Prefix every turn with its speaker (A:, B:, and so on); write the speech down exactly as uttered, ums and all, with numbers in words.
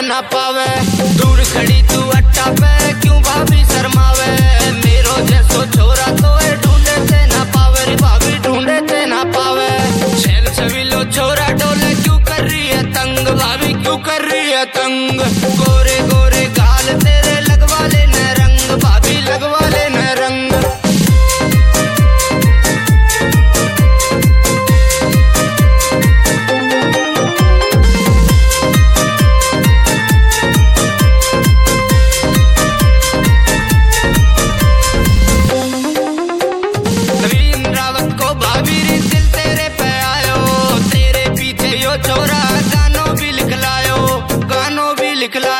A: ना पावे। दूर खड़ी तू अट्टा पे क्यों भाभी शर्मावे। मेरो जैसो छोरा तो है ढूंढे ते ना पावे रे भाभी ढूंढे ते ना पावे। छैल छबीलो छोरा डोले क्यों कर रही है तंग भाभी क्यों कर रही है तंग। गोरे गोरे गाल तेरे लगवा लेने रंग भाभी लगवा लेने रंग। छोरा गानों भी लिख लायो गानों भी लिख लायो।